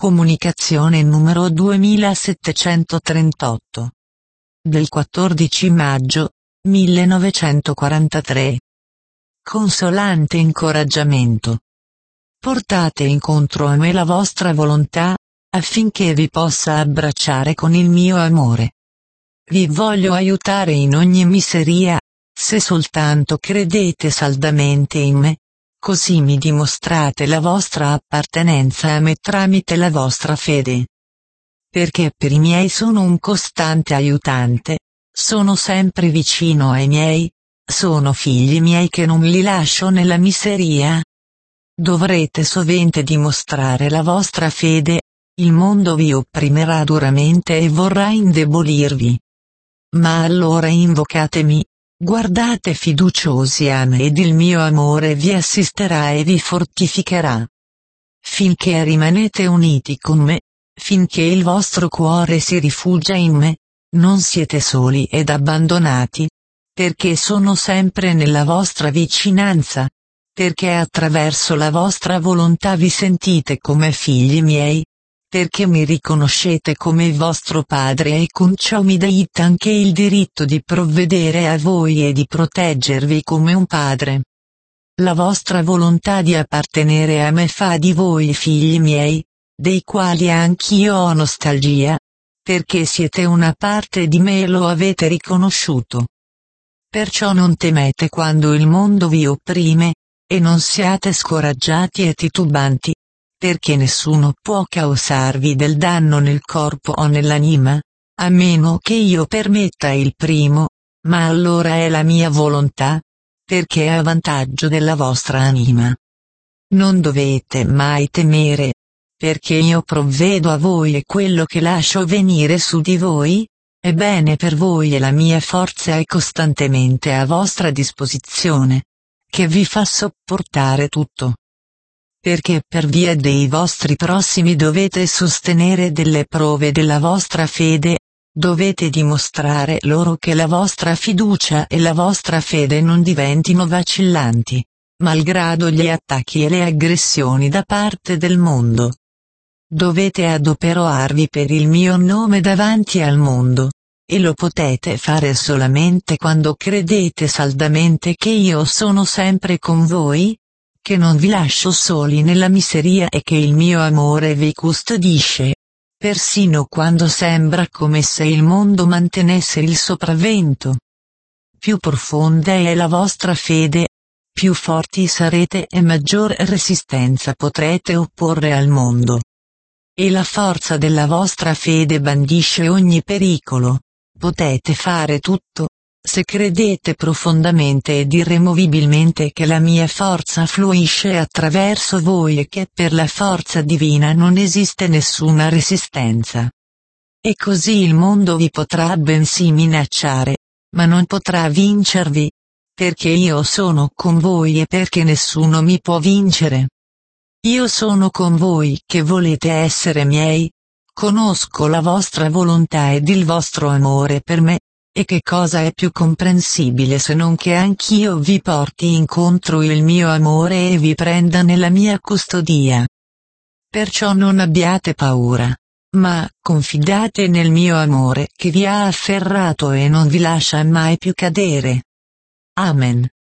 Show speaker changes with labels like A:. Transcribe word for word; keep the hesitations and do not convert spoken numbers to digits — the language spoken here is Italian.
A: Comunicazione numero duemilasettecentotrentotto. Del quattordici maggio, millenovecentoquarantatré. Consolante incoraggiamento. Portate incontro a me la vostra volontà, affinché vi possa abbracciare con il mio amore. Vi voglio aiutare in ogni miseria, se soltanto credete saldamente in me. Così mi dimostrate la vostra appartenenza a me tramite la vostra fede. Perché per i miei sono un costante aiutante, sono sempre vicino ai miei, sono figli miei che non li lascio nella miseria. Dovrete sovente dimostrare la vostra fede, il mondo vi opprimerà duramente e vorrà indebolirvi. Ma allora invocatemi. Guardate fiduciosi a me ed il mio amore vi assisterà e vi fortificherà. Finché rimanete uniti con me, finché il vostro cuore si rifugia in me, non siete soli ed abbandonati, perché sono sempre nella vostra vicinanza, perché attraverso la vostra volontà vi sentite come figli miei, perché mi riconoscete come vostro padre e con ciò mi date anche il diritto di provvedere a voi e di proteggervi come un padre. La vostra volontà di appartenere a me fa di voi figli miei, dei quali anch'io ho nostalgia, perché siete una parte di me e lo avete riconosciuto. Perciò non temete quando il mondo vi opprime, e non siate scoraggiati e titubanti, perché nessuno può causarvi del danno nel corpo o nell'anima, a meno che io permetta il primo, ma allora è la mia volontà, perché è a vantaggio della vostra anima. Non dovete mai temere, perché io provvedo a voi e quello che lascio venire su di voi, è bene per voi e la mia forza è costantemente a vostra disposizione, che vi fa sopportare tutto. Perché per via dei vostri prossimi dovete sostenere delle prove della vostra fede, dovete dimostrare loro che la vostra fiducia e la vostra fede non diventino vacillanti, malgrado gli attacchi e le aggressioni da parte del mondo. Dovete adoperarvi per il mio nome davanti al mondo, e lo potete fare solamente quando credete saldamente che io sono sempre con voi, che non vi lascio soli nella miseria e che il mio amore vi custodisce, persino quando sembra come se il mondo mantenesse il sopravvento. Più profonda è la vostra fede, più forti sarete e maggior resistenza potrete opporre al mondo. E la forza della vostra fede bandisce ogni pericolo. Potete fare tutto, se credete profondamente ed irremovibilmente che la mia forza fluisce attraverso voi e che per la forza divina non esiste nessuna resistenza. E così il mondo vi potrà bensì minacciare, ma non potrà vincervi, perché io sono con voi e perché nessuno mi può vincere. Io sono con voi che volete essere miei, conosco la vostra volontà ed il vostro amore per me. E che cosa è più comprensibile se non che anch'io vi porti incontro il mio amore e vi prenda nella mia custodia. Perciò non abbiate paura, ma confidate nel mio amore che vi ha afferrato e non vi lascia mai più cadere. Amen.